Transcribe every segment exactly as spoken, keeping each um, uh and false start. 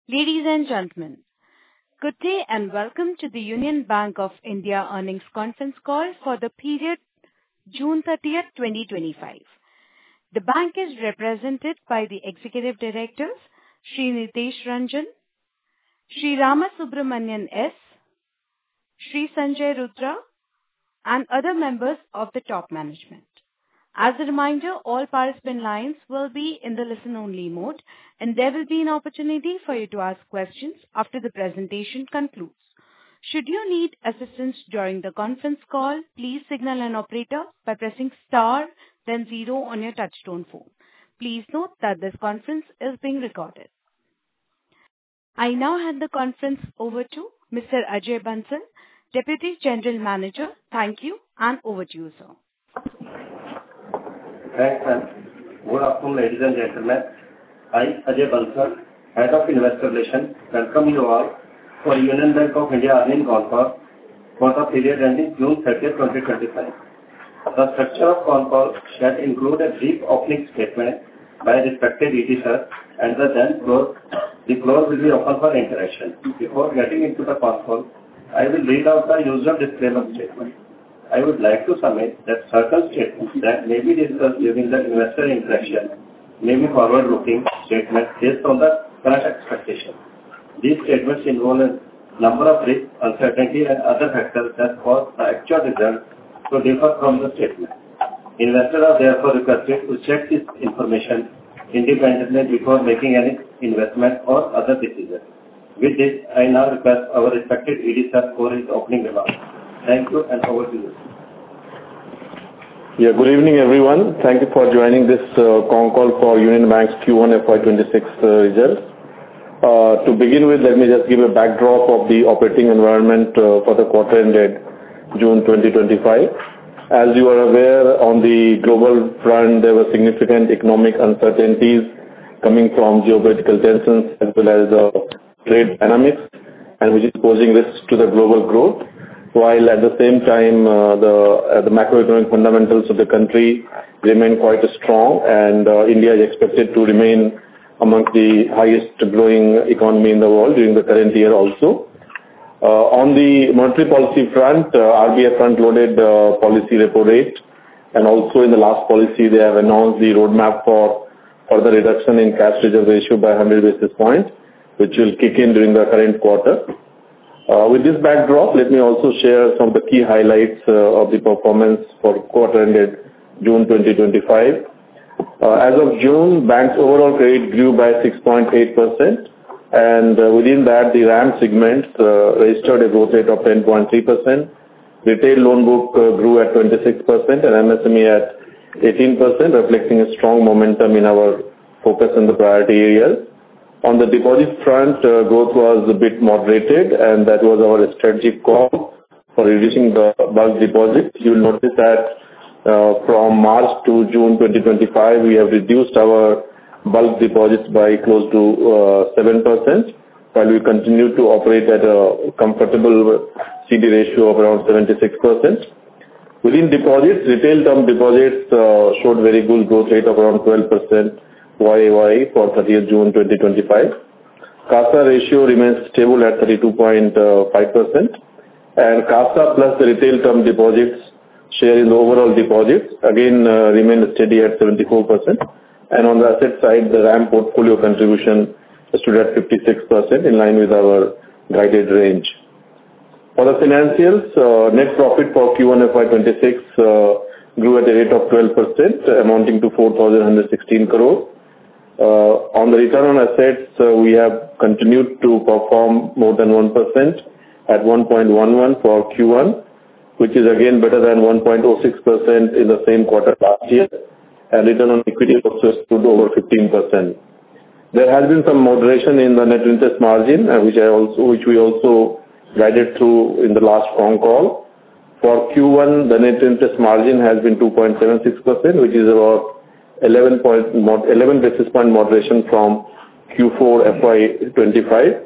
Ladies and gentlemen, good day and welcome to the Union Bank of India earnings conference call for the period June thirtieth, twenty twenty-five. The bank is represented by the Executive Directors, Shri Nitesh Ranjan, Shri Rama Subramanian S., Shri Sanjay Rudra, and other members of the top management. As a reminder, all participant lines will be in the listen-only mode, and there will be an opportunity for you to ask questions after the presentation concludes. Should you need assistance during the conference call, please signal an operator by pressing star, then zero on your touchtone phone. Please note that this conference is being recorded. I now hand the conference over to Mister Ajay Bansal, Deputy General Manager. Thank you, and over to you, sir. Thanks, ma'am. Good afternoon, ladies and gentlemen. I, Ajay Bansal, Head of Investor Relations, welcome you all for Union Bank of India earnings call for the period ending June thirtieth, twenty twenty-five. The structure of con call shall include a brief opening statement by respected E D sir, and the then floor, the floor will be open for interaction. Before getting into the con call, I will read out the usual disclaimer statement. I would like to submit that certain statements that may be discussed during the investor interaction may be forward-looking statements based on the current expectations. These statements involve a number of risks, uncertainty, and other factors that cause the actual results to differ from the statement. Investors are therefore requested to check this information independently before making any investment or other decisions. With this, I now request our respected E D sir for his opening remarks. Thank you, and over to you. Yeah, good evening, everyone. Thank you for joining this uh, con call for Union Bank's Q one F Y twenty-six uh, results. Uh, to begin with, let me just give a backdrop of the operating environment uh, for the quarter ended June twenty twenty-five. As you are aware, on the global front, there were significant economic uncertainties coming from geopolitical tensions as well as uh, trade dynamics, and which is posing risks to the global growth. While at the same time, uh, the uh, the macroeconomic fundamentals of the country remain quite strong, and uh, India is expected to remain among the highest growing economy in the world during the current year also. Uh, on the monetary policy front, uh, R B I front-loaded uh, policy repo rate, and also in the last policy they have announced the roadmap for further reduction in cash reserve ratio by one hundred basis points, which will kick in during the current quarter. Uh, with this backdrop, let me also share some of the key highlights uh, of the performance for quarter ended June twenty twenty-five. Uh, as of June, bank's overall credit grew by six point eight percent, and uh, within that, the RAM segments uh, registered a growth rate of ten point three percent. Retail loan book uh, grew at twenty-six percent and M S M E at eighteen percent, reflecting a strong momentum in our focus on the priority areas. On the deposit front, uh, growth was a bit moderated, and that was our strategic call for reducing the bulk deposits. You will notice that uh, from March to June twenty twenty-five, we have reduced our bulk deposits by close to uh, seven percent, while we continue to operate at a comfortable C D ratio of around seventy-six percent. Within deposits, retail term deposits uh, showed very good growth rate of around twelve percent. Y A Y for thirtieth June twenty twenty-five. CASA ratio remains stable at thirty-two point five percent, and CASA plus the retail term deposits share in the overall deposits again uh, remained steady at seventy-four percent, and on the asset side, the RAM portfolio contribution stood at fifty-six percent in line with our guided range. For the financials, uh, net profit for Q one F Y twenty-six uh, grew at a rate of twelve percent, amounting to four thousand one hundred sixteen crore. Uh, on the return on assets, uh, we have continued to perform more than one percent at one point one one for Q one, which is again better than one point zero six percent in the same quarter last year, and return on equity also stood over fifteen percent. There has been some moderation in the net interest margin, uh, which I also, which we also guided through in the last phone call. For Q one, the net interest margin has been two point seven six percent, which is about eleven, point, eleven basis point moderation from Q four F Y twenty-five.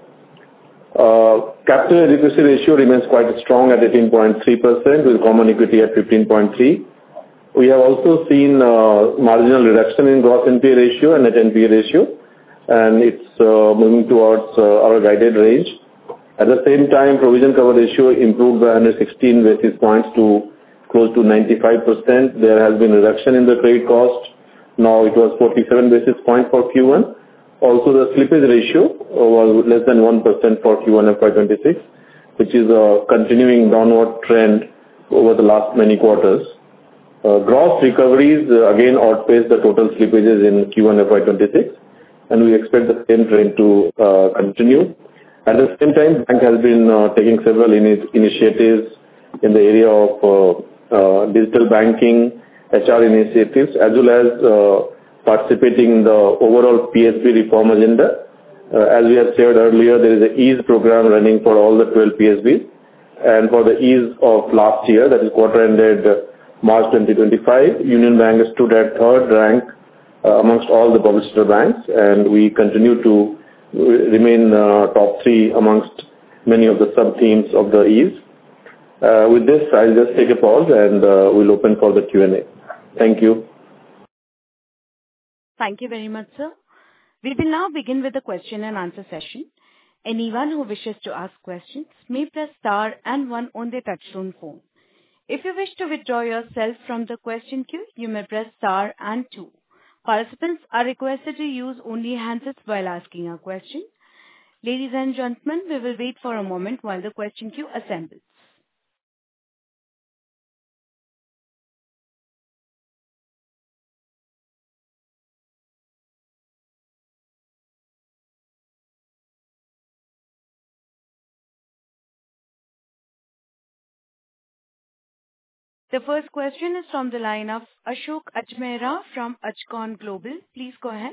Uh, capital adequacy ratio remains quite strong at eighteen point three percent with common equity at fifteen point three. We have also seen uh, marginal reduction in gross N P A ratio and net N P A ratio. and it's uh, moving towards uh, our guided range. At the same time, provision cover ratio improved by one hundred sixteen basis points to close to ninety-five percent. There has been a reduction in the credit cost. Now it was forty-seven basis points for Q one. Also, the slippage ratio was less than one percent for Q one F Y twenty-six, which is a continuing downward trend over the last many quarters. Uh, gross recoveries uh, again outpaced the total slippages in Q one F Y twenty-six, and we expect the same trend to uh, continue. At the same time, bank has been uh, taking several in- initiatives in the area of uh, uh, digital banking, H R initiatives, as well as uh, participating in the overall P S B reform agenda. Uh, as we have shared earlier, there is an ease program running for all the twelve P S Bs. And for the ease of last year, that is quarter ended March twenty twenty-five, Union Bank stood at third rank uh, amongst all the public sector banks, and we continue to remain uh, top three amongst many of the sub-themes of the ease. Uh, with this, I'll just take a pause and uh, we'll open for the Q and A. Thank you. Thank you very much, sir. We will now begin with the question and answer session. Anyone who wishes to ask questions may press star and one on their touchtone phone. If you wish to withdraw yourself from the question queue, you may press star and two. Participants are requested to use only handsets while asking a question. Ladies and gentlemen, we will wait for a moment while the question queue assembles. The first question is from the line of Ashok Ajmera from Ajcon Global. Please go ahead.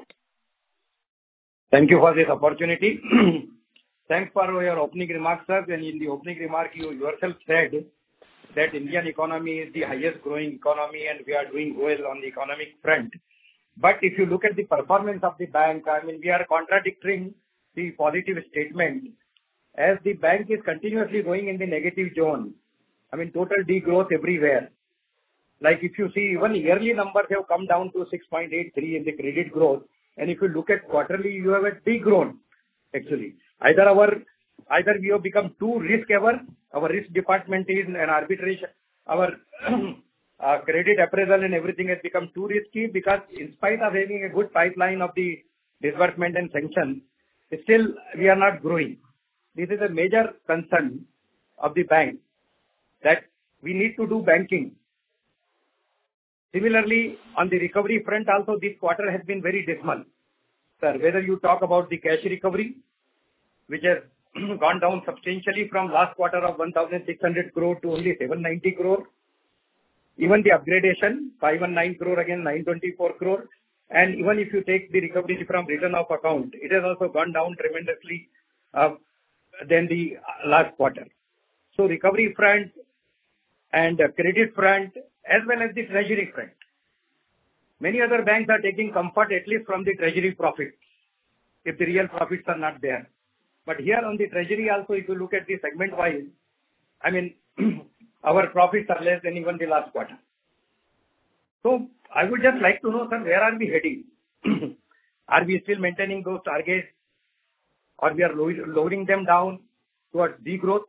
Thank you for this opportunity. Thanks for your opening remarks, sir. And in the opening remark, you yourself said that Indian economy is the highest growing economy and we are doing well on the economic front. But if you look at the performance of the bank, I mean, we are contradicting the positive statement as the bank is continuously going in the negative zone. I mean, total degrowth everywhere. Like if you see, even yearly numbers have come down to six point eight three in the credit growth. And if you look at quarterly, you have a degrown, actually. Either our, either we have become too risk-averse, our risk department is an arbitration, our uh, credit appraisal and everything has become too risky because in spite of having a good pipeline of the disbursement and sanction, still we are not growing. This is a major concern of the bank, that we need to do banking. Similarly, on the recovery front also, this quarter has been very dismal. Sir, whether you talk about the cash recovery, which has gone down substantially from last quarter of one thousand six hundred crore to only seven hundred ninety crore. Even the upgradation, five hundred nineteen crore again, nine hundred twenty-four crore. And even if you take the recovery from return of account, it has also gone down tremendously uh, than the last quarter. So recovery front and credit front as well as the treasury front. Many other banks are taking comfort at least from the treasury profits, if the real profits are not there. But here on the treasury also, if you look at the segment wise, I mean, our profits are less than even the last quarter. So I would just like to know, sir, where are we heading? Are we still maintaining those targets, or we are lowering them down towards degrowth?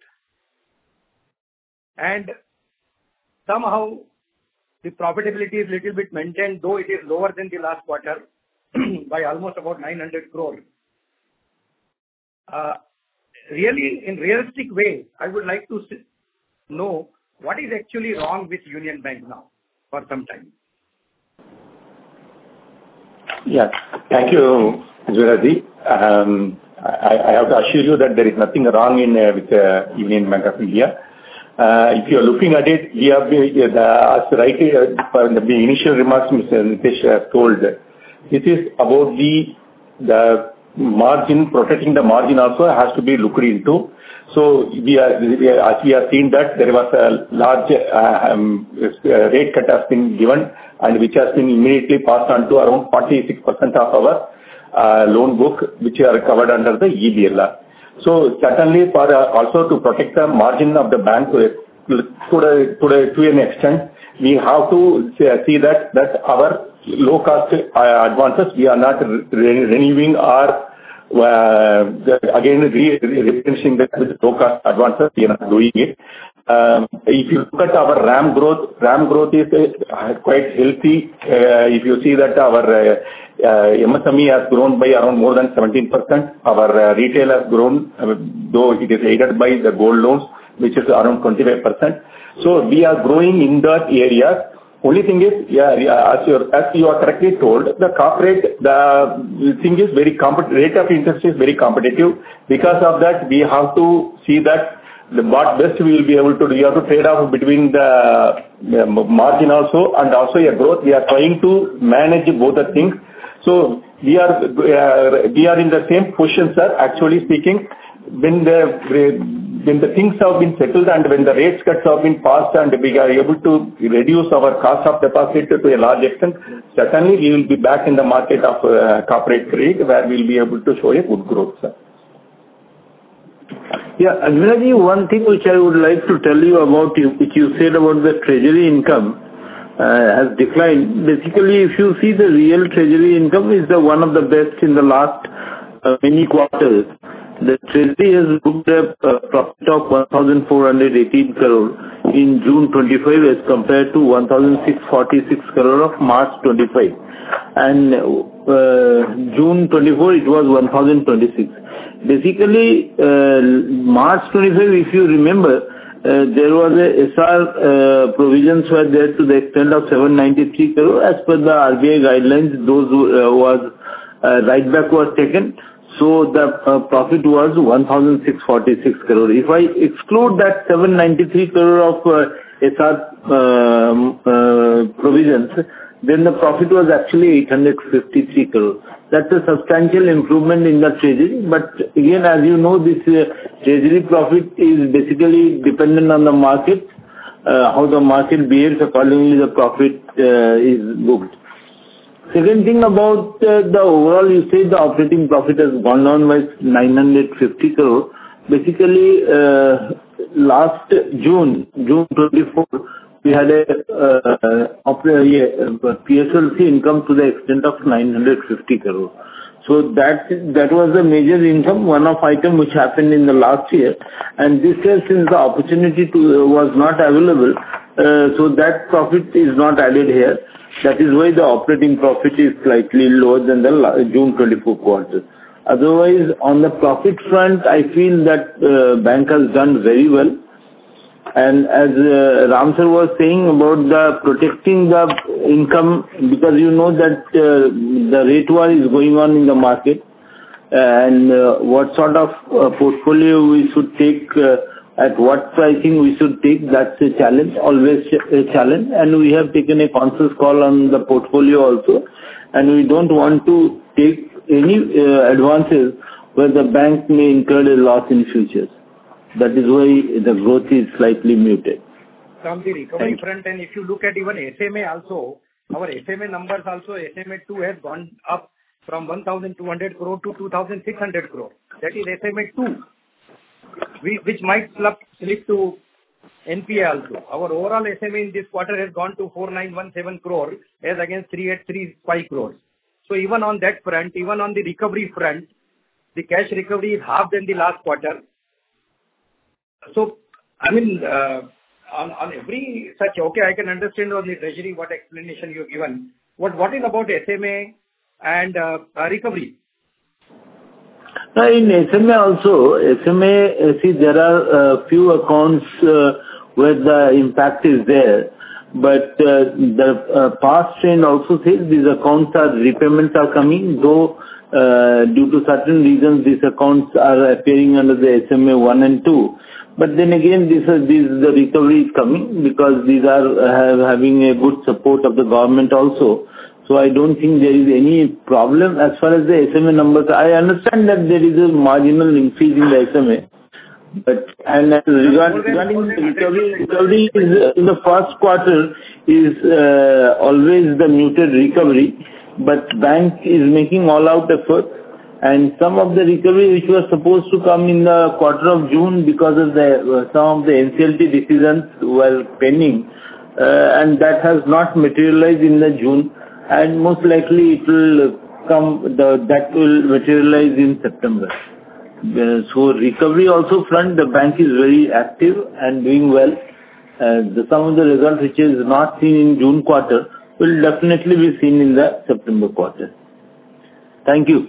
And somehow the profitability is little bit maintained, though it is lower than the last quarter by almost about nine hundred crore. Uh, really, in realistic way, I would like to know what is actually wrong with Union Bank now for some time. Yeah, thank you, Ajmera. Um, I, I have to assure you that there is nothing wrong in uh, with uh, Union Bank of India. Uh, if you are looking at it, we have been, uh, as rightly uh, the initial remarks Mister Nitish has told, this is about the the margin, protecting the margin also has to be looked into. So we are, we are as we have seen that there was a large uh, um, rate cut has been given and which has been immediately passed on to around forty-six percent of our uh, loan book, which are covered under the E B L R. So certainly for uh, also to protect the margin of the bank to, to, to, to an extent, we have to see that, that our low-cost advances. We are not renewing our, again, replenishing that with low-cost advances. We are not doing it. Um, if you look at our RAM growth, RAM growth is uh, quite healthy. Uh, if you see that our uh, uh, M S M E has grown by around more than seventeen percent. Our uh, retail has grown, uh, though it is aided by the gold loans, which is around twenty-five percent. So we are growing in that area. Only thing is, yeah, as you as you are correctly told, the corporate, the thing is very competitive, rate of interest is very competitive. Because of that, we have to see that the what best we will be able to do. You have to trade off between the, the margin also and also your growth. We are trying to manage both the things. So we are uh, we are in the same position, sir. Actually speaking, when the when the things have been settled and when the rates cuts have been passed and we are able to reduce our cost of deposit to a large extent, certainly we will be back in the market of uh, corporate trade where we will be able to show a good growth, sir. Yeah, Ajmeraji, one thing which I would like to tell you about, you, which you said about the treasury income uh, has declined. Basically, if you see the real treasury income is the one of the best in the last uh, many quarters. The treasury has booked a uh, profit of one thousand four hundred eighteen crore in June twenty-five as compared to one thousand six hundred forty-six crore of March twenty-five. And uh, June twenty-four it was one thousand twenty-six. Basically, uh, March twenty-five, if you remember, uh, there was a S R uh, provisions were there to the extent of seven hundred ninety-three crore. As per the R B I guidelines, those uh, was uh, right back was taken. So the uh, profit was one thousand six hundred forty-six crore. If I exclude that seven hundred ninety-three crore of uh, S R uh, uh, provisions, then the profit was actually eight hundred fifty-three crore. That's a substantial improvement in the treasury. But again, as you know, this uh, treasury profit is basically dependent on the market. Uh, how the market behaves, accordingly the profit uh, is booked. Second thing about uh, the overall, you say the operating profit has gone down by nine hundred fifty crore. Basically, uh, last June, June twenty-fourth, we had a uh, uh, P S L C income to the extent of nine hundred fifty crore. So that that was the major income, one-off item which happened in the last year. And this year, since the opportunity to uh, was not available, uh, so that profit is not added here. That is why the operating profit is slightly lower than the June twenty-four quarter. Otherwise, on the profit front, I feel that uh, bank has done very well. And as uh, Ram sir was saying about the protecting the income, because you know that uh, the rate war is going on in the market, and uh, what sort of uh, portfolio we should take, uh, at what pricing we should take, that's a challenge, always a challenge. And we have taken a conscious call on the portfolio also, and we don't want to take any uh, advances where the bank may incur a loss in future. That is why the growth is slightly muted. From the recovery front, and if you look at even S M A also, our S M A numbers also, S M A two has gone up from one thousand two hundred crore to two thousand six hundred crore. That is S M A two, which might slip, slip to N P A also. Our overall S M A in this quarter has gone to four thousand nine hundred seventeen crore as against three thousand eight hundred thirty-five crores. So even on that front, even on the recovery front, the cash recovery is half than the last quarter. So, I mean, uh, on, on every such, okay, I can understand on the treasury what explanation you have given. What, what is about S M A and uh, uh, recovery? Now in S M A also, S M A, uh, see, there are uh, few accounts uh, where the impact is there. But uh, the uh, past trend also says these accounts are, repayments are coming, though uh, due to certain reasons these accounts are appearing under the S M A one and two. But then again, this, uh, this the recovery is coming because these are uh, having a good support of the government also. So I don't think there is any problem as far as the S M A numbers. I understand that there is a marginal increase in the S M A. But and regarding, regarding the recovery, recovery is in the first quarter is uh, always the muted recovery. But bank is making all out effort. And some of the recovery which was supposed to come in the quarter of June because of the uh, some of the N C L T decisions were pending, uh, and that has not materialized in the June. and most likely it will come, the, that will materialize in September. Uh, so recovery also front, the bank is very active and doing well. Uh, the, some of the results which is not seen in June quarter will definitely be seen in the September quarter. Thank you.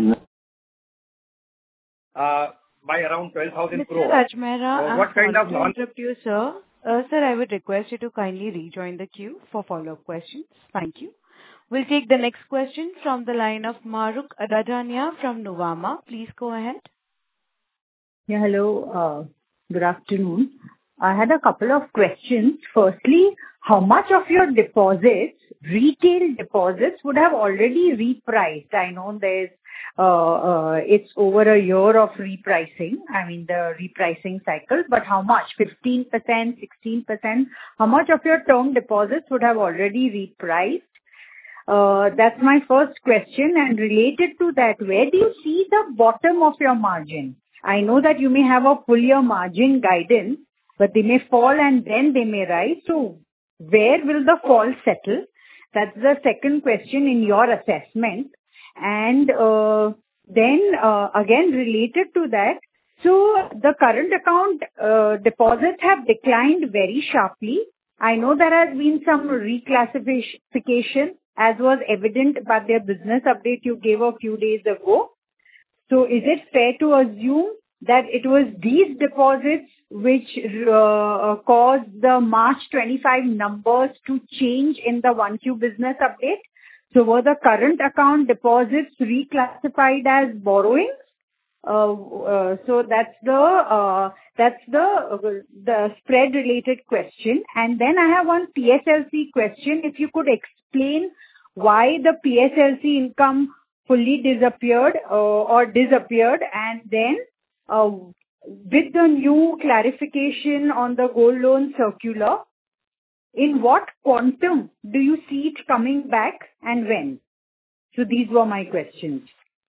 Uh, by around twelve thousand crore. Mister Ajmera, So what kind of to non- interrupt you, sir. Uh, sir, I would request you to kindly rejoin the queue for follow-up questions. Thank you. We'll take the next question from the line of Mahrukh Adajania from Nuvama. Please go ahead. Yeah, hello. Uh, good afternoon. I had a couple of questions. Firstly, how much of your deposits, retail deposits, would have already repriced? I know there's, uh, uh, it's over a year of repricing, I mean the repricing cycle, but how much? fifteen percent, sixteen percent? How much of your term deposits would have already repriced? Uh, that's my first question. And related to that, where do you see the bottom of your margin? I know that you may have a full year margin guidance, but they may fall and then they may rise. So where will the fall settle? That's the second question in your assessment. And uh, then uh, again related to that, so the current account uh, deposits have declined very sharply. I know there has been some reclassification, as was evident by the business update you gave a few days ago. So is it fair to assume that it was these deposits which uh, caused the March twenty-five numbers to change in the one Q business update? So were the current account deposits reclassified as borrowings? Uh, uh, so that's the uh, that's the uh, the spread related question. And then I have one P S L C question. If you could explain why the P S L C income fully disappeared uh, or disappeared, and then uh, with the new clarification on the gold loan circular, in what quantum do you see it coming back and when? So these were my questions.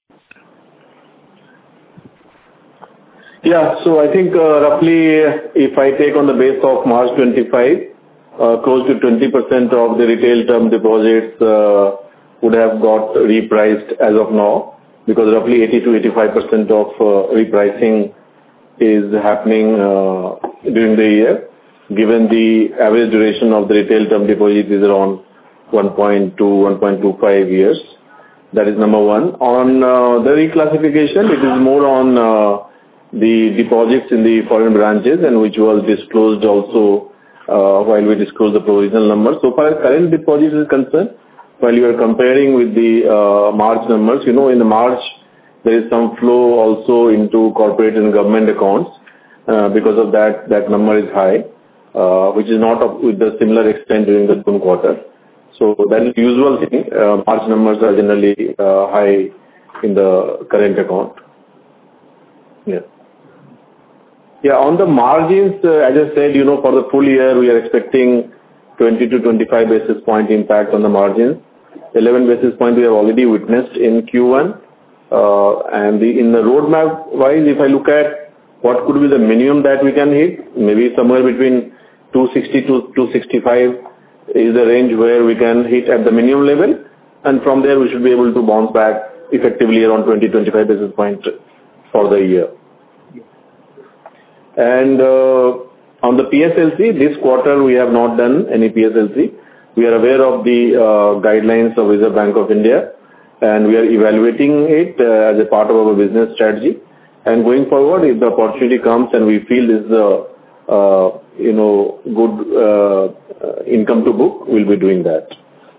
Yeah. So I think uh, roughly, if I take on the base of March twenty-five, uh, close to twenty percent of the retail term deposits uh, would have got repriced as of now, because roughly eighty to eighty-five percent of uh, repricing is happening uh, during the year, given the average duration of the retail term deposit is around one point two, one point two five years. That is number one. On uh, the reclassification, it is more on uh, the deposits in the foreign branches, and which was disclosed also uh, while we disclosed the provisional numbers. So far as current deposits is concerned, while you are comparing with the uh, March numbers, you know, in the March, there is some flow also into corporate and government accounts. Uh, because of that, that number is high, uh, which is not up with the similar extent during the June quarter. So that is the usual thing. Uh, March numbers are generally uh, high in the current account. Yeah. Yeah, on the margins, uh, as I said, you know, for the full year, we are expecting twenty to twenty-five basis point impact on the margins. eleven basis point we have already witnessed in Q one. Uh, and the, in the roadmap wise, if I look at what could be the minimum that we can hit, maybe somewhere between two sixty to two sixty-five is the range where we can hit at the minimum level. And from there, we should be able to bounce back effectively around twenty to twenty-five basis point for the year. And uh, on the P S L C, this quarter we have not done any P S L C. We are aware of the uh, guidelines of Reserve Bank of India, and we are evaluating it uh, as a part of our business strategy. And going forward, if the opportunity comes and we feel this is a uh, you know good uh, income to book, we'll be doing that.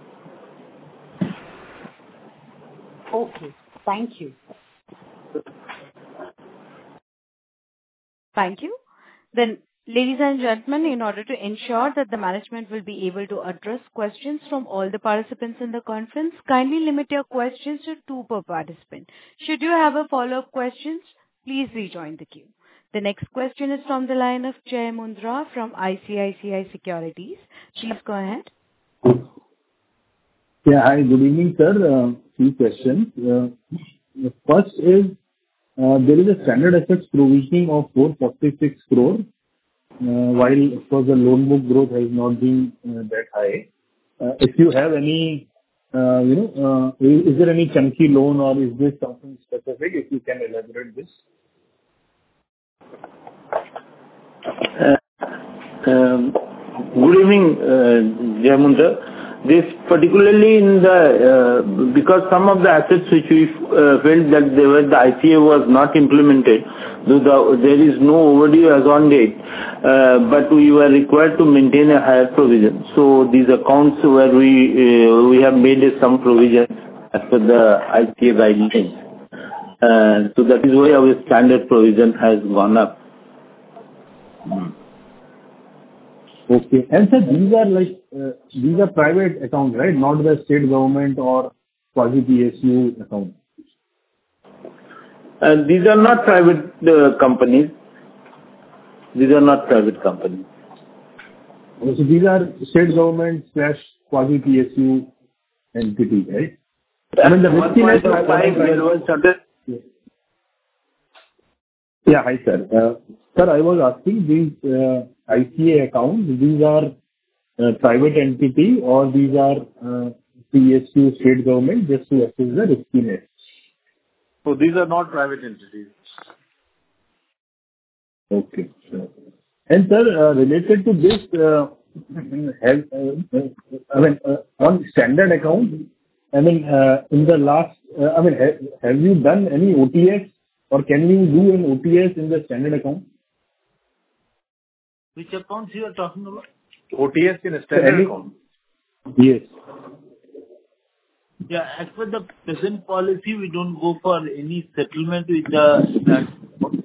Okay, thank you. Thank you. Then, ladies and gentlemen, in order to ensure that the management will be able to address questions from all the participants in the conference, kindly limit your questions to two per participant. Should you have a follow-up questions, please rejoin the queue. The next question is from the line of Jai Mundra from I C I C I Securities. Please go ahead. Yeah, hi, good evening, sir. Uh, few questions. Uh, the first is, uh, there is a standard assets provisioning of four hundred forty-six crore, uh, while of course the loan book growth has not been uh, that high. Uh, if you have any uh, you know, uh, is is there any chunky loan or is this something specific? If you can elaborate this. Uh, um, Good evening, uh, Jayamundra. This particularly in the, uh, because some of the assets which we uh, felt that they were, the I C A was not implemented, though the, there is no overdue as on date, uh, but we were required to maintain a higher provision. So these accounts where we, uh, we have made some provision as per the I C A guidelines. Uh, so that is why our standard provision has gone up. Hmm. Okay. And sir, these are like, uh, these are private accounts, right? Not the state government or quasi-P S U accounts. Uh, These are not private uh, companies. These are not private companies. Okay, so these are state government slash quasi-P S U entities, right? I mean, the riskiness of five, there was certain... Yeah, hi, sir. Uh, Sir, I was asking these uh, I C A accounts, these are uh, private entity or these are uh, P S U state government just to assess the riskiness? So these are not private entities. Okay, sure. And sir, uh, related to this, uh, have, uh, uh, I mean, uh, on standard account, I mean, uh, in the last, uh, I mean, have, have you done any O T S or can you do an O T S in the standard account? Which accounts you are talking about? O T S in a standard account? Yes. Yeah, as per the present policy, we don't go for any settlement with the standard account.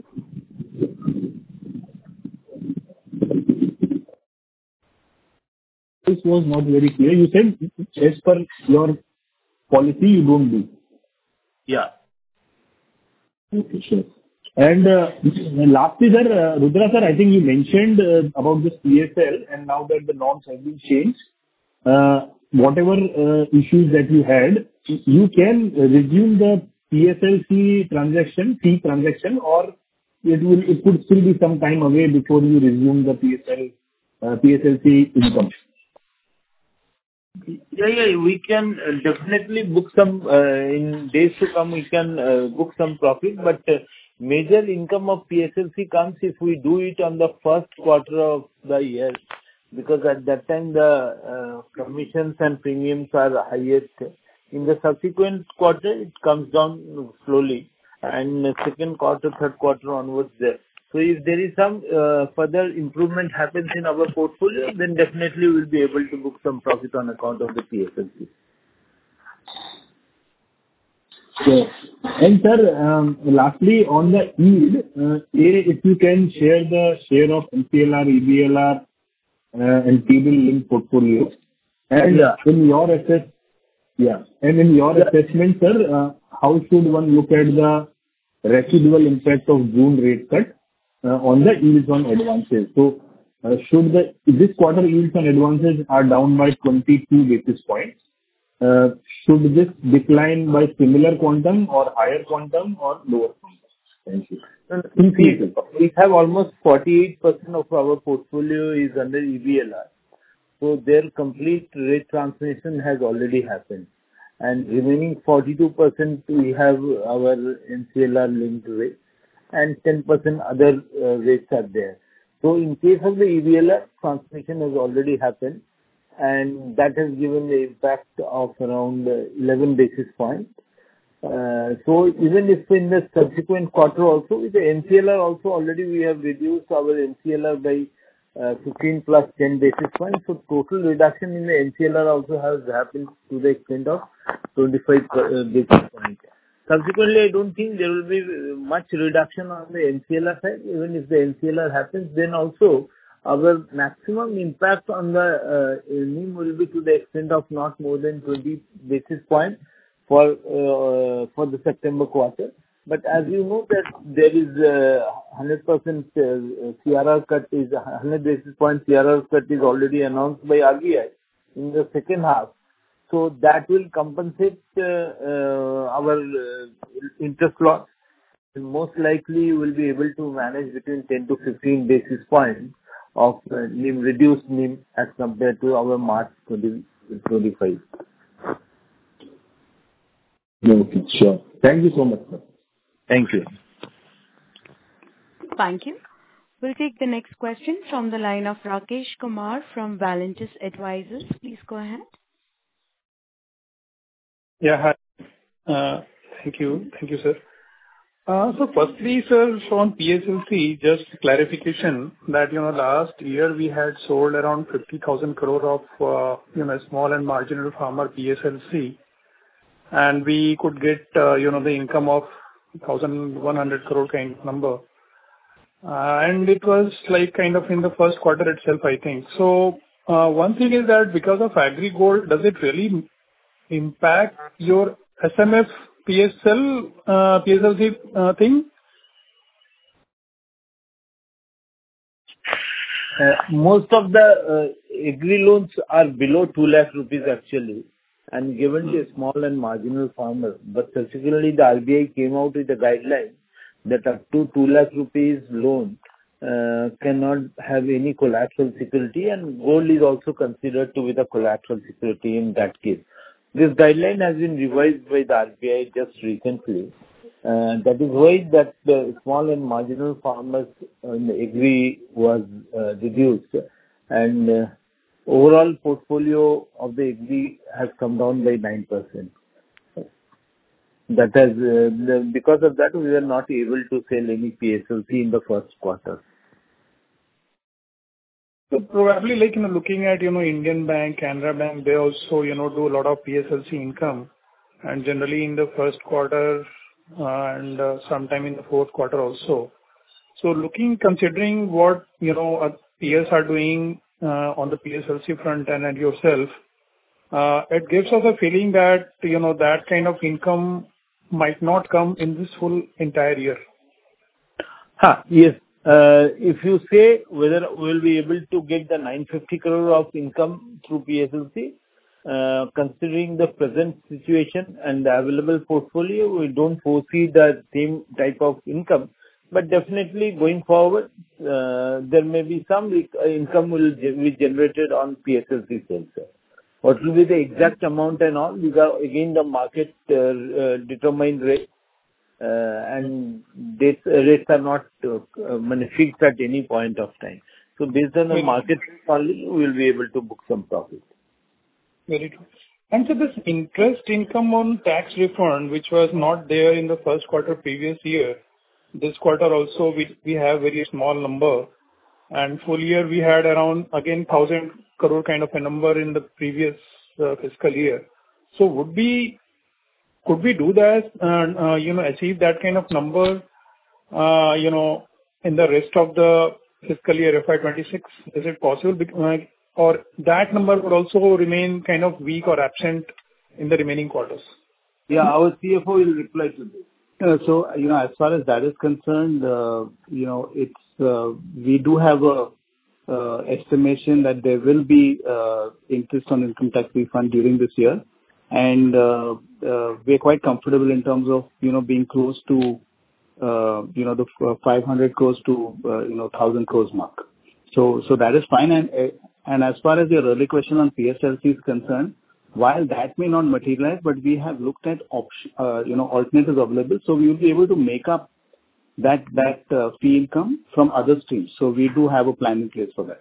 This was not very clear. You said as per your policy, you don't do. Yeah. Okay, sure. And uh, lastly, sir, uh, Rudra sir, I think you mentioned uh, about this P S L, and now that the norms have been changed, uh, whatever uh, issues that you had, you can resume the P S L C transaction, fee transaction, or it will it could still be some time away before you resume the P S L uh, P S L C income. Yeah, yeah, we can uh, definitely book some, uh, in days to come, we can uh, book some profit, but uh, major income of P S L C comes if we do it on the first quarter of the year, because at that time the uh, commissions and premiums are highest. In the subsequent quarter, it comes down slowly, and the second quarter, third quarter onwards there. So if there is some uh, further improvement happens in our portfolio, then definitely we'll be able to book some profit on account of the P S L C. Sure. And sir, um, lastly, on the yield, uh, A, if you can share the share of M C L R, E B L R, uh, and T-bill linked portfolio. And Yeah. in your assess, yeah, and in your Yeah. assessment, sir, uh, how should one look at the residual impact of June rate cut uh, on the yields on advances? So, uh, should the this quarter yields on advances are down by twenty-two basis points. Uh, should this decline by similar quantum or higher quantum or lower quantum? Thank you. We we have almost forty-eight percent of our portfolio is under E B L R. So their complete rate transmission has already happened. And remaining forty-two percent we have our M C L R linked rate, and ten percent other uh, rates are there. So in case of the E B L R, transmission has already happened, and that has given the impact of around eleven basis points. Uh, so even if in the subsequent quarter also, with the M C L R also already we have reduced our M C L R by uh, fifteen plus ten basis points. So total reduction in the M C L R also has happened to the extent of twenty-five uh, basis points. Subsequently, I don't think there will be much reduction on the M C L R side. Even if the M C L R happens, then also our maximum impact on the uh, N I M will be to the extent of not more than twenty basis points for uh, for the September quarter. But as you know that there is uh, one hundred percent uh, C R R cut is one hundred basis point C R R cut is already announced by R B I in the second half. So that will compensate uh, uh, our uh, interest loss. And most likely we will be able to manage between ten to fifteen basis points of uh, N I M, reduced N I M as compared to our March twenty twenty-five. Okay, sure. Thank you so much, sir. Thank you. Thank you. We'll take the next question from the line of Rakesh Kumar from Valentis Advisors. Please go ahead. Yeah, hi. Uh, Thank you. Thank you, sir. Uh, So firstly, sir, so on P S L C, just clarification that, you know, last year we had sold around fifty thousand crore of, uh, you know, small and marginal farmer P S L C, and we could get, uh, you know, the income of one thousand one hundred crore kind of number. Uh, And it was like kind of in the first quarter itself, I think. So, uh, one thing is that because of Agri Gold, does it really impact your S M F P S L, uh, P S L C uh, thing? Uh, Most of the uh, agri loans are below two lakh rupees actually, and given to a small and marginal farmer. But particularly the R B I came out with a guideline that up to two lakh rupees loan uh, cannot have any collateral security, and gold is also considered to be the collateral security in that case. This guideline has been revised by the R B I just recently. Uh, that is why that the small and marginal farmers in the agri was uh, reduced, and uh, overall portfolio of the agri has come down by nine percent. That has, uh, the, because of that, we were not able to sell any P S L C in the first quarter. So probably like, you know, looking at, you know, Indian Bank, Canara Bank, they also, you know, do a lot of P S L C income, and generally in the first quarter, uh, and uh, sometime in the fourth quarter also. So looking, considering what, you know, uh, peers are doing uh, on the P S L C front and, and yourself, uh, it gives us a feeling that, you know, that kind of income might not come in this full entire year. Ha, yes. Uh, if you say whether we will be able to get the nine hundred fifty crore of income through P S L C, uh, considering the present situation and the available portfolio, we don't foresee the same type of income. But definitely going forward, uh, there may be some income will be generated on P S L C sales. What will be the exact amount and all? Because again, the market uh, uh, determined rate, uh, and these rates are not uh, fixed at any point of time. So based on the market only, we will be able to book some profit. Very true. And so this interest income on tax refund, which was not there in the first quarter previous year, this quarter also we we have very small number, and full year we had around again thousand crore kind of a number in the previous uh, fiscal year. So would we could we do that and uh, you know achieve that kind of number uh, you know in the rest of the fiscal year F Y twenty-six? Is it possible? Because, or that number would also remain kind of weak or absent in the remaining quarters? Yeah, our C F O will reply to this. Uh, so, you know, as far as that is concerned, uh, you know, it's, uh, we do have a, uh, estimation that there will be, uh, interest on income tax refund during this year. And, uh, uh, we're quite comfortable in terms of, you know, being close to, uh, you know, the five hundred crores to, uh, you know, one thousand crores mark. So, so that is fine. And, and as far as your early question on P S L C is concerned, while that may not materialize, but we have looked at option, uh, you know, alternatives available, so we will be able to make up that that uh, fee income from other streams. So we do have a plan in place for that.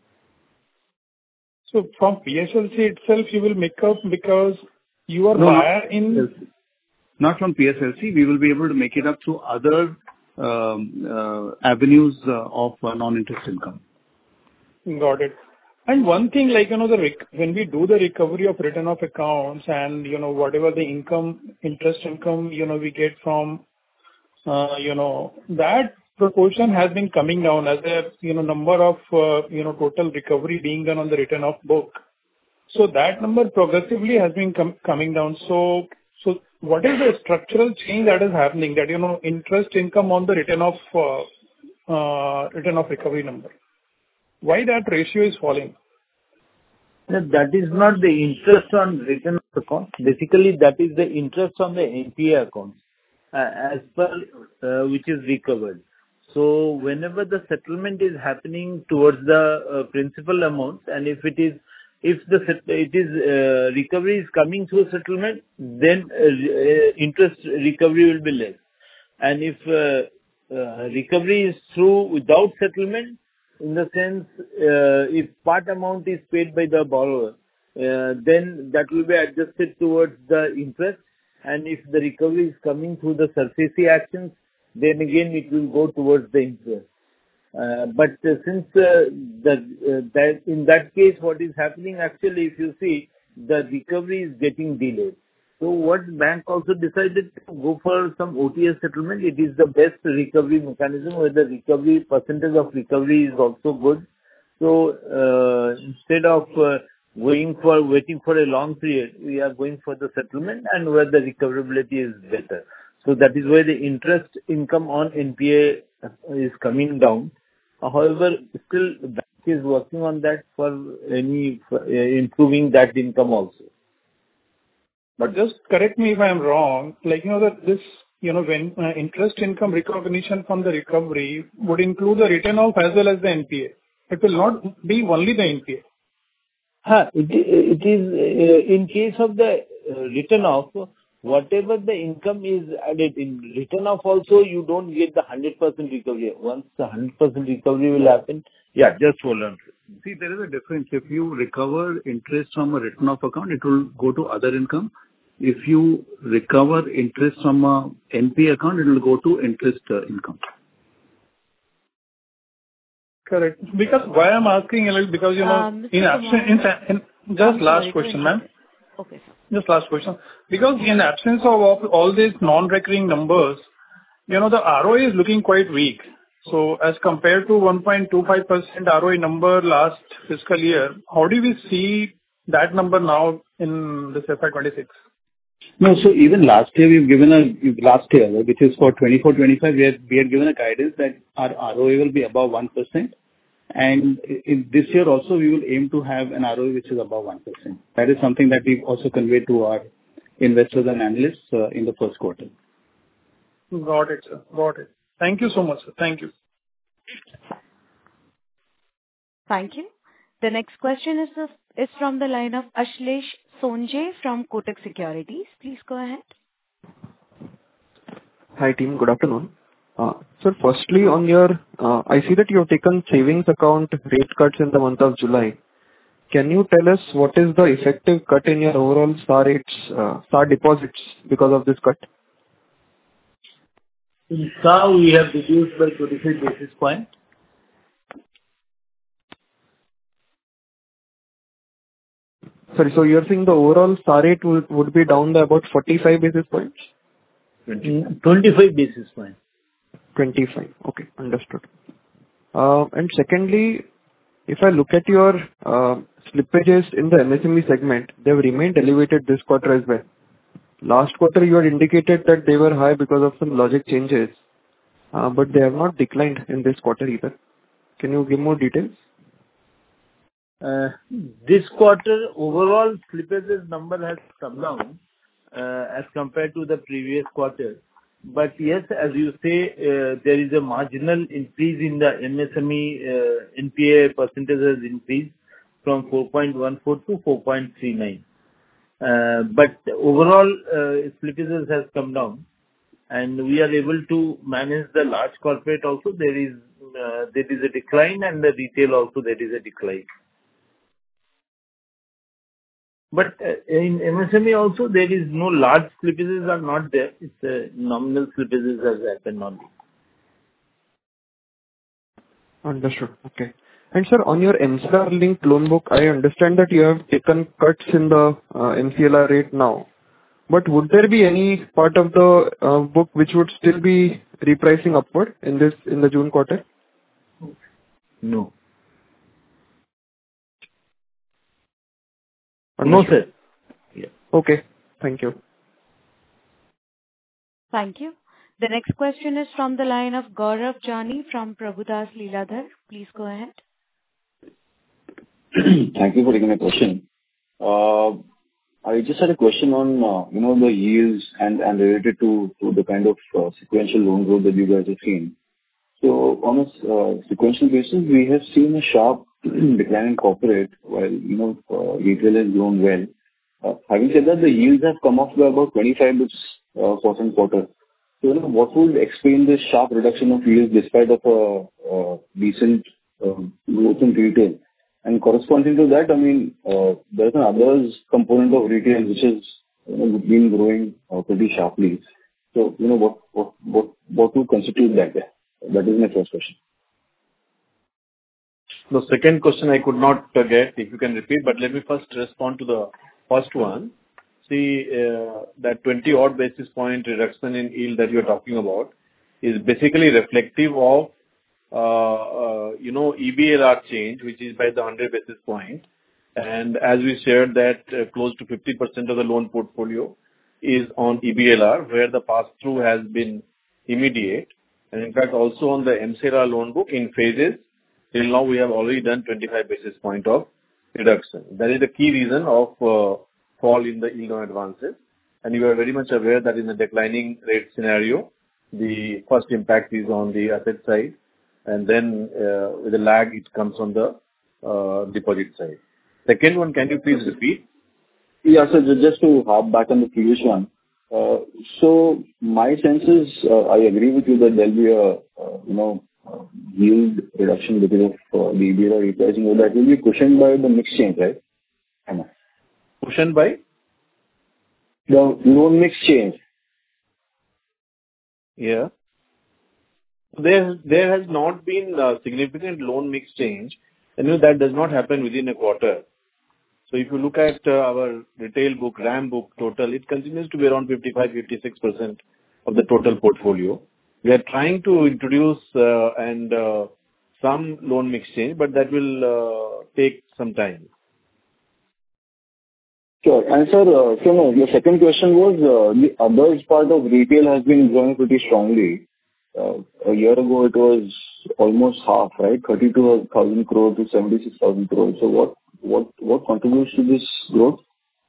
So from P S L C itself, you will make up because you are no, buyer in. Not from P S L C. We will be able to make it up through other um, uh, avenues uh, of uh, non-interest income. Got it. And one thing, like, you know, the rec- when we do the recovery of written off accounts and, you know, whatever the income, interest income, you know, we get from, uh, you know, that proportion has been coming down as a, you know, number of, uh, you know, total recovery being done on the written off book. So that number progressively has been com- coming down. So, so what is the structural change that is happening that, you know, interest income on the written off, uh, uh, written off recovery number? Why that ratio is falling? No, that is not the interest on written off accounts. Basically, that is the interest on the N P A accounts, uh, as per uh, which is recovered. So whenever the settlement is happening towards the uh, principal amount, and if it is if the set- it is uh, recovery is coming through settlement, then uh, uh, interest recovery will be less. And if uh, uh, recovery is through without settlement, in the sense, uh, if part amount is paid by the borrower, uh, then that will be adjusted towards the interest. And if the recovery is coming through the SARFAESI actions, then again it will go towards the interest. Uh, But uh, since uh, the uh, that in that case, what is happening actually, if you see, the recovery is getting delayed. So what bank also decided to go for some O T S settlement. It is the best recovery mechanism, where the recovery, percentage of recovery is also good. So, uh, instead of uh, going for, waiting for a long period, we are going for the settlement, and where the recoverability is better. So that is why the interest income on N P A is coming down. However, still the bank is working on that for any, for, uh, improving that income also. But just correct me if I am wrong, like, you know, that this, you know, when uh, interest income recognition from the recovery would include the written off as well as the N P A. It will not be only the N P A. Huh, it, it is, uh, in case of the uh, written off, whatever the income is added in written off also, you don't get the one hundred percent recovery. Once the one hundred percent recovery will happen, yeah, just hold on. See, there is a difference. If you recover interest from a written off account, it will go to other income. If you recover interest from a N P A account, it will go to interest uh, income. Correct. Because why I'm asking a little, because, you know, Um, in Mister absence, Kumar, in, in just I'm last sorry to question, ma'am. interrupt. Okay, sir. Just last question. Because in absence of all all these non-recurring numbers, you know, the R O A is looking quite weak. So as compared to one point two five percent R O A number last fiscal year, how do we see that number now in this F Y twenty-six? No, so even last year, we've given a, last year, which is for twenty-four twenty-five, we had, we had given a guidance that our R O A will be above one percent. And in this year also, we will aim to have an R O A which is above one percent. That is something that we've also conveyed to our investors and analysts uh, in the first quarter. Got it, sir. Got it. Thank you so much, sir. Thank you. Thank you. The next question is is from the line of Ashlesh Sonje from Kotak Securities. Please go ahead. Hi, team. Good afternoon. Uh, Sir, firstly, on your, uh, I see that you have taken savings account rate cuts in the month of July. Can you tell us what is the effective cut in your overall S A R rates, uh, S A R deposits because of this cut? In S A R, we have reduced by twenty-five basis points. Sorry, so you're saying the overall S A R rate would, would be down by about forty-five basis points? twenty-five basis points. twenty-five. Okay, understood. Uh, And secondly, if I look at your uh, slippages in the M S M E segment, they've remained elevated this quarter as well. Last quarter, you had indicated that they were high because of some logic changes, uh, but they have not declined in this quarter either. Can you give more details? Uh, This quarter, overall slippages number has come down uh, as compared to the previous quarter. But yes, as you say, uh, there is a marginal increase in the M S M E uh, N P A percentage has increased from four point one four to four point three nine. Uh, But overall, uh, slippages has come down, and we are able to manage the large corporate also. There is uh, there is a decline, and the retail also there is a decline. But uh, in M S M E also, there is no large slippages are not there. It's uh, nominal slippages has happened only. Understood. Okay. And sir, on your M C L R linked loan book, I understand that you have taken cuts in the uh, M C L R rate now. But would there be any part of the uh, book which would still be repricing upward in this in the June quarter? No. Understood. No, sir. Yeah. Okay. Thank you. Thank you. The next question is from the line of Gaurav Jani from Prabhudas Lilladher. Please go ahead. Thank you for taking my question. Uh, I just had a question on, uh, you know, the yields and, and related to, to the kind of uh, sequential loan growth that you guys have seen. So on a uh, sequential basis, we have seen a sharp decline in corporate while, you know, uh, retail has grown well. Uh, having said that, the yields have come off by about twenty-five basis points uh, quarter-on-quarter. So, you know, what would explain this sharp reduction of yields despite of a, a decent uh, growth in retail? And corresponding to that, I mean, uh, there's an others component of retail which has, you know, been growing uh, pretty sharply. So, you know, what what what what would constitute that? That is my first question. The second question I could not uh, get, if you can repeat, but let me first respond to the first one. See, uh, that twenty odd basis point reduction in yield that you're talking about is basically reflective of, uh, uh, you know, E B L R change, which is by the one hundred basis point. And as we shared that uh, close to fifty percent of the loan portfolio is on E B L R, where the pass-through has been immediate. And in fact, also on the M C L R loan book in phases, till now we have already done twenty-five basis point of reduction. That is the key reason of uh, fall in the yield on advances. And you are very much aware that in the declining rate scenario, the first impact is on the asset side, and then uh, with a lag, it comes on the uh, deposit side. Second one, can you please repeat? Yeah, so just to harp back on the previous one. Uh, so my sense is, uh, I agree with you that there'll be a, uh, you know, uh, yield reduction because of uh, the E B L R repricing, or that will be cushioned by the mix change, right? Anna. Cushioned by? The loan mix change. Yeah. There, there has not been a significant loan mix change. And you know, that does not happen within a quarter. So if you look at uh, our retail book, RAM book total, it continues to be around fifty-five to fifty-six percent of the total portfolio. We are trying to introduce uh, and uh, some loan mix change, but that will uh, take some time. Sure. And sir, uh, so no, the second question was uh, the others part of retail has been growing pretty strongly. Uh, a year ago it was almost half, right? thirty-two thousand crore to seventy-six thousand crore. So what what what contributes to this growth?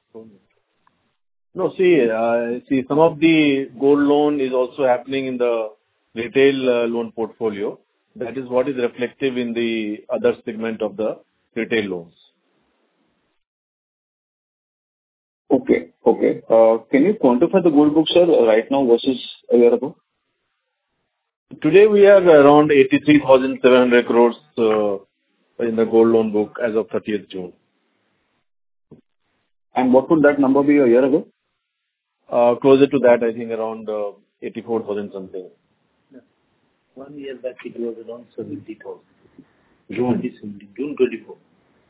No, see, uh, see, some of the gold loan is also happening in the retail uh, loan portfolio. That is what is reflective in the other segment of the retail loans. Okay, okay. Uh, can you quantify the gold book, sir, right now versus a year ago? Today we are around eighty-three thousand seven hundred crores uh, in the gold loan book as of thirtieth June. And what would that number be a year ago? Uh, closer to that, I think around uh, eighty-four thousand something. Yeah. One year back it was around seventy thousand. June June twenty-four.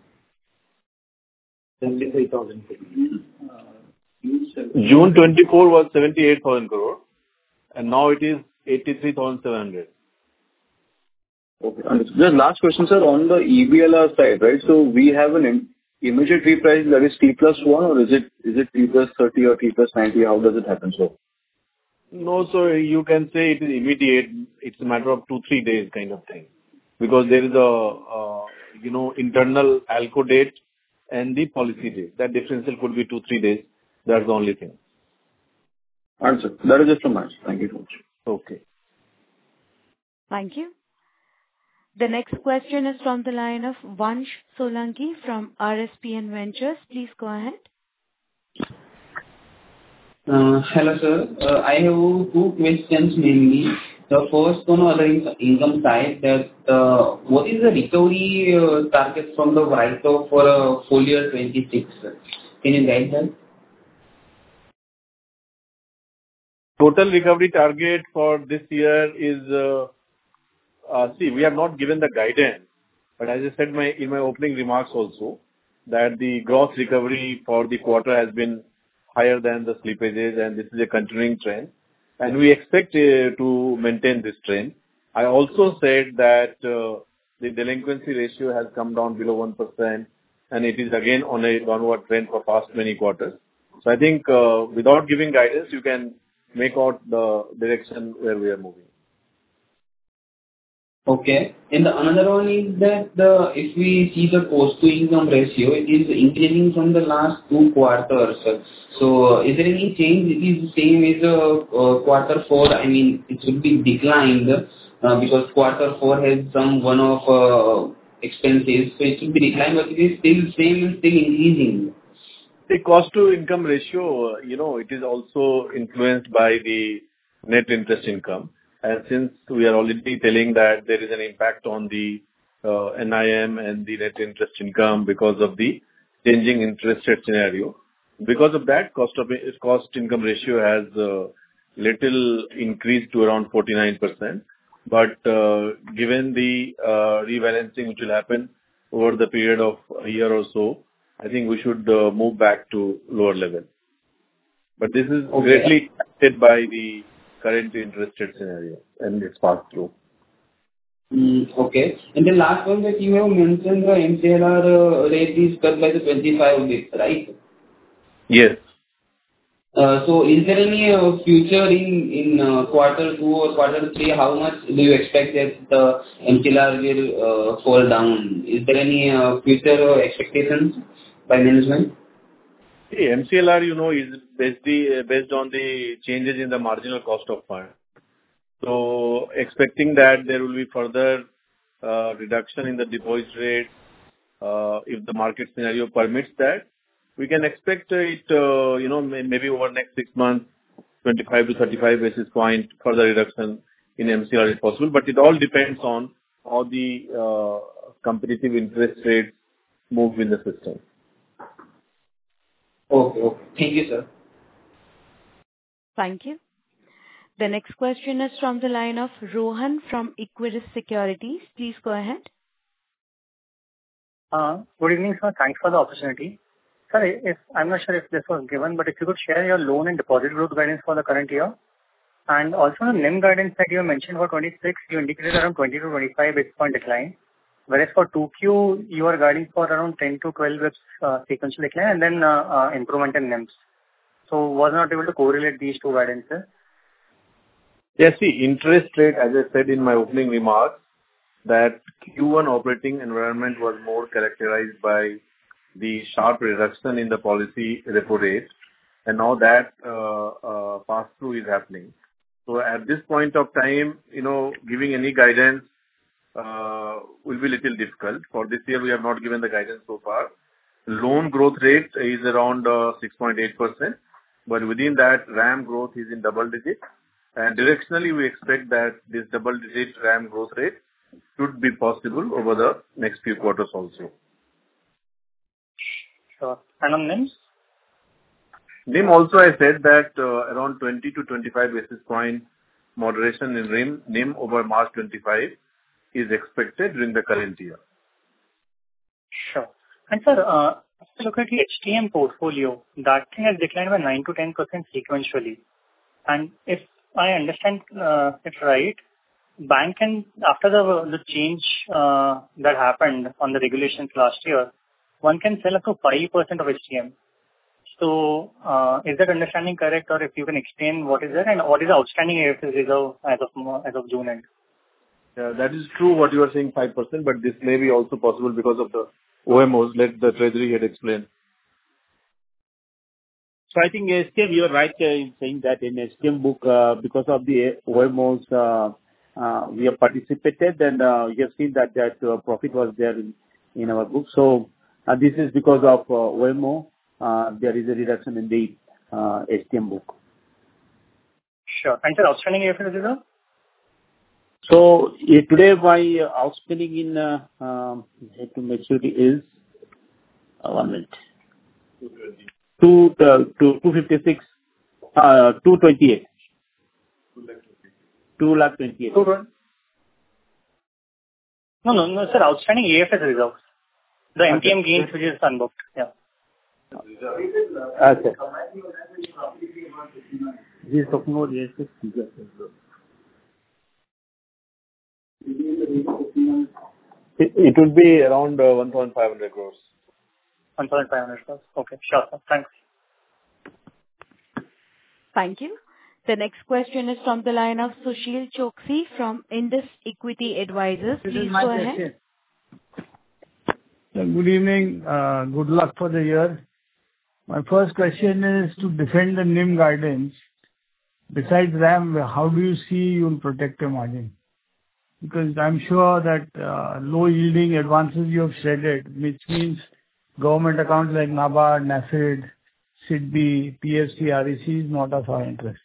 seventy-five thousand. Uh, June twenty-four was seventy-eight thousand crore, and now it is eighty-three thousand seven hundred. Okay. Just last question, sir, on the E B L R side, right? So we have an im- immediate reprice that is T plus one, or is it is it T plus thirty or T plus ninety? How does it happen? So no, so you can say it is immediate. It's a matter of two three days kind of thing, because there is a uh, you know internal ALCO date and the policy date. That differential could be two three days. That's the only thing. Answer. That is it from us. Thank you so much. Okay. Thank you. The next question is from the line of Vansh Solanki from R S P N Ventures. Please go ahead. Uh, hello, sir. Uh, I have two questions mainly. The first one on the income side, that uh, what is the recovery uh, target from the write-off for uh, full year twenty-six? Can you guide that? Total recovery target for this year is, uh, uh, see, we have not given the guidance, but as I said my, in my opening remarks also, that the gross recovery for the quarter has been higher than the slippages, and this is a continuing trend, and we expect uh, to maintain this trend. I also said that uh, the delinquency ratio has come down below one percent, and it is again on a downward trend for past many quarters. So I think uh, without giving guidance, you can make out the direction where we are moving. Okay. And the another one is that the if we see the cost to income ratio, it is increasing from the last two quarters. So is there any change? It is the same as uh, uh, quarter four. I mean, it should be declined uh, because quarter four has some one of uh, expenses, so it should be declined, but it is still same and still increasing. The cost to income ratio, you know, it is also influenced by the net interest income. And since we are already telling that there is an impact on the uh, N I M and the net interest income because of the changing interest rate scenario, because of that, cost of cost income ratio has uh, little increased to around forty-nine percent. But uh, given the uh, rebalancing which will happen over the period of a year or so, I think we should uh, move back to lower level. But this is Okay. greatly affected by the current interest rate scenario and its pass through. Mm, okay. And the last one that you have mentioned, the M C L R uh, rate is cut by the twenty-five bits, right? Yes. Uh, so is there any uh, future in in uh, quarter two or quarter three? How much do you expect that the M C L R will uh, fall down? Is there any uh, future uh, expectations by management? The M C L R, you know, is based, the, based on the changes in the marginal cost of fund. So expecting that there will be further uh, reduction in the deposit rate, uh, if the market scenario permits that, we can expect it, uh, you know, may, maybe over next six months, twenty-five to thirty-five basis point further reduction in M C L R is possible. But it all depends on how the uh, competitive interest rates move in the system. Okay, okay. Thank you, sir. Thank you. The next question is from the line of Rohan from Equirus Securities. Please go ahead. Uh, Good evening, sir. Thanks for the opportunity. Sir, if I'm not sure if this was given, but if you could share your loan and deposit growth guidance for the current year. And also the N I M guidance that you mentioned for twenty-six, you indicated around twenty to twenty-five basis point decline. Whereas for two Q, you are guiding for around ten to twelve basis uh, sequential decline and then uh, uh, improvement in N I Ms. So was not able to correlate these two guidances. Yes, see, interest rate, as I said in my opening remarks, that Q one operating environment was more characterized by the sharp reduction in the policy repo rate, and now that uh, uh, pass-through is happening. So at this point of time, you know, giving any guidance uh, will be little difficult. For this year, we have not given the guidance so far. Loan growth rate is around uh, six point eight percent, but within that, RAM growth is in double digit. And directionally, we expect that this double-digit RAM growth rate should be possible over the next few quarters also. Sure. And on N I Ms? N I M also, I said that uh, around twenty to twenty-five basis point moderation in N I M over March twenty-five is expected during the current year. Sure. And sir, uh, if you look at the H T M portfolio, that thing has declined by nine to ten percent sequentially. And if I understand uh, it right, bank can, after the the change uh, that happened on the regulations last year, one can sell up to five percent of H T M. So, uh, is that understanding correct, or if you can explain what is that and what is the outstanding A F S reserve as of as of June end? Yeah, that is true what you are saying, five percent, but this may be also possible because of the O M Os. Let the Treasury head explain. So I think S T M, you are right uh, in saying that in S T M book, uh, because of the O M Os, uh, uh, we have participated, and uh, you have seen that that uh, profit was there in, in our book. So uh, this is because of uh, O M O. Uh, there is a reduction in the uh, S T M book. Sure. And sir, outstanding A F S reserve? So uh, today my uh, outstanding in uh, um, to maturity is uh, one minute. Two uh, two two fifty six, uh, two twenty eight. Two lakh twenty eight. No, no, no, sir. Outstanding A F S reserve. The M T M gains which is unbooked. Yeah. Okay. He is talking about A F S reserve. It, it would be around uh, one thousand five hundred crores. one thousand five hundred crores. Okay, sure, sir. Thanks. Thank you. The next question is from the line of Sushil Choksey from Indus Equity Advisors. Please go ahead. Good evening. Uh, good luck for the year. My first question is to defend the N I M guidance. Besides RAM, how do you see you will protect your margin? Because I'm sure that uh, low-yielding advances you have shredded, which means government accounts like NABARD, NAFED, S I D B, P F C, R E C is not of our interest.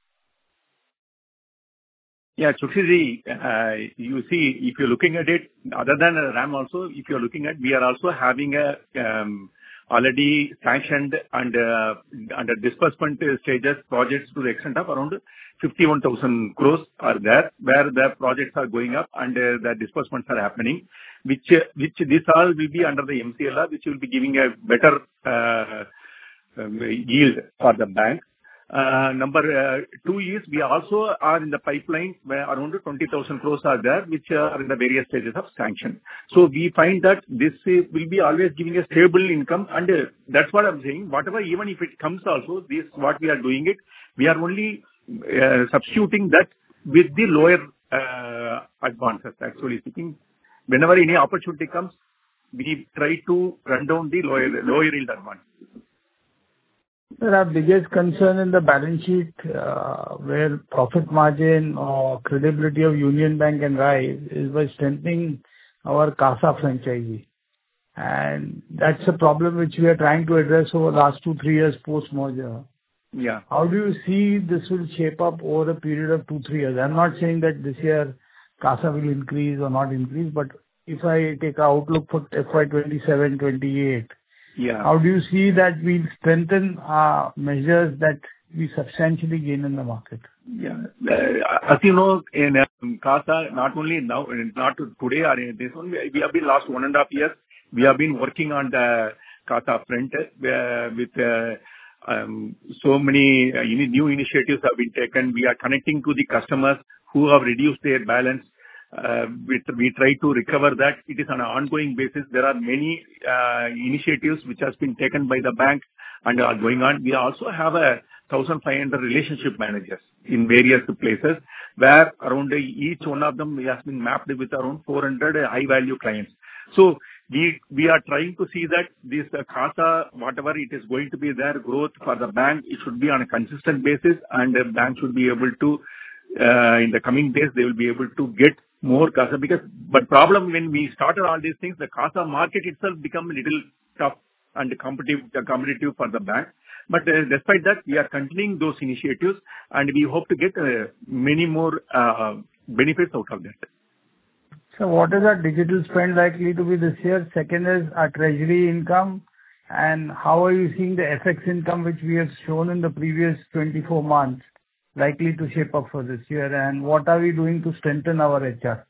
Yeah, Chukshi, uh, you see, if you're looking at it, other than RAM also, if you're looking at, we are also having a um, already sanctioned and uh, under disbursement stages projects to the extent of around fifty-one thousand crores are there, where the projects are going up and uh, the disbursements are happening, which uh, which this all will be under the M C L R, which will be giving a better uh, um, yield for the bank. Uh, number uh, two is we also are in the pipeline where around twenty thousand crores are there, which are in the various stages of sanction. So we find that this uh, will be always giving a stable income, and uh, that's what I'm saying. Whatever, even if it comes also, this what we are doing it, we are only uh, substituting that with the lower uh, advances. Actually speaking, whenever any opportunity comes, we try to run down the lower lower yield advances. Sir, our biggest concern in the balance sheet, uh, where profit margin or credibility of Union Bank can rise, is by strengthening our CASA franchise. And that's a problem which we are trying to address over the last two, three years post-merger. Yeah. How do you see this will shape up over a period of two, three years? I'm not saying that this year CASA will increase or not increase, but if I take an outlook for F Y twenty-seven, twenty-eight, yeah. How do you see that we'll strengthen our measures that we substantially gain in the market? Yeah. Uh, as you know, in um, CASA, not only now, not today or this one, we have been last one and a half years, we have been working on the CASA front uh, with uh, um, so many uh, new initiatives have been taken. We are connecting to the customers who have reduced their balance. Uh, we, we try to recover that. It is on an ongoing basis. There are many uh, initiatives which has been taken by the bank and are going on. We also have a one thousand five hundred relationship managers in various places, where around each one of them has been mapped with around four hundred high value clients. So we we are trying to see that this uh, CASA, whatever it is going to be there, growth for the bank, it should be on a consistent basis, and the bank should be able to, uh, in the coming days, they will be able to get more CASA. Because, but problem when we started all these things, the CASA market itself become a little tough and competitive, competitive for the bank. But uh, despite that, we are continuing those initiatives, and we hope to get uh, many more uh, benefits out of that. So what is our digital spend likely to be this year? Second is our treasury income, and how are you seeing the F X income, which we have shown in the previous twenty-four months, likely to shape up for this year, and what are we doing to strengthen our H R?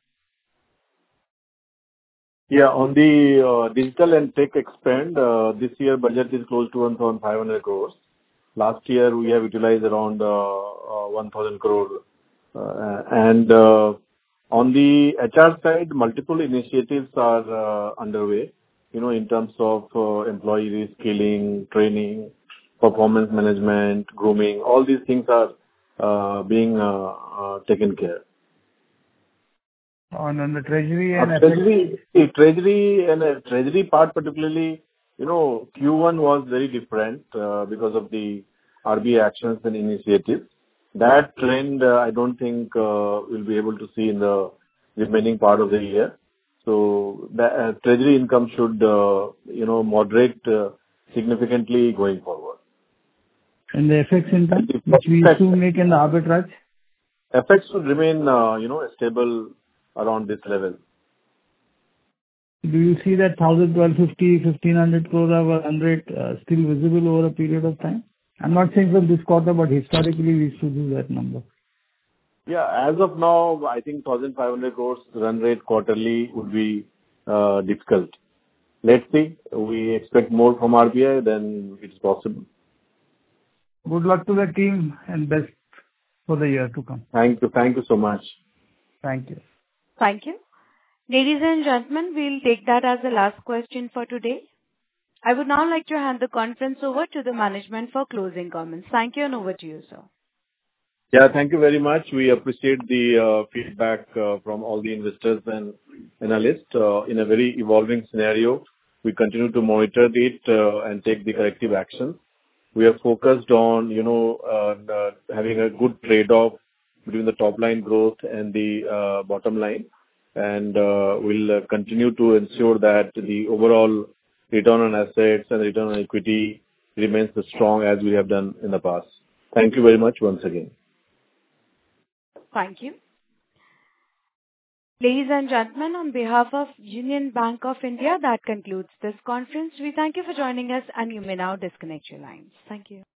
Yeah, on the uh, digital and tech expend, uh, this year budget is close to one thousand five hundred crores. Last year we have utilized around uh, uh, one thousand crore. Uh, and uh, on the H R side, multiple initiatives are uh, underway, you know, in terms of uh, employee reskilling, training, performance management, grooming. All these things are uh, being uh, uh, taken care. On, on the treasury and uh, treasury, see, treasury and uh, treasury part particularly, you know, Q one was very different uh, because of the R B I actions and initiatives. That trend, uh, I don't think uh, we'll be able to see in the remaining part of the year. So the uh, treasury income should, uh, you know, moderate uh, significantly going forward. And the F X income, which we used to make in the arbitrage? F X should remain, uh, you know, stable around this level. Do you see that one thousand, twelve fifty, fifteen hundred crore of run rate uh, still visible over a period of time? I'm not saying from this quarter, but historically we used to do that number. Yeah, as of now, I think one thousand five hundred crores run rate quarterly would be uh, difficult. Let's see. We expect more from R B I, then it's possible. Good luck to the team and best for the year to come. Thank you. Thank you so much. Thank you. Thank you. Ladies and gentlemen, we'll take that as the last question for today. I would now like to hand the conference over to the management for closing comments. Thank you, and over to you, sir. Yeah, thank you very much. We appreciate the uh, feedback uh, from all the investors and analysts. Uh, in a very evolving scenario, we continue to monitor it uh, and take the corrective action. We are focused on, you know, uh, uh, having a good trade-off between the top line growth and the uh, bottom line. and uh, we'll uh, continue to ensure that the overall return on assets and return on equity remains as strong as we have done in the past. Thank you very much once again. Thank you. Ladies and gentlemen, on behalf of Union Bank of India, that concludes this conference. We thank you for joining us, and you may now disconnect your lines. Thank you.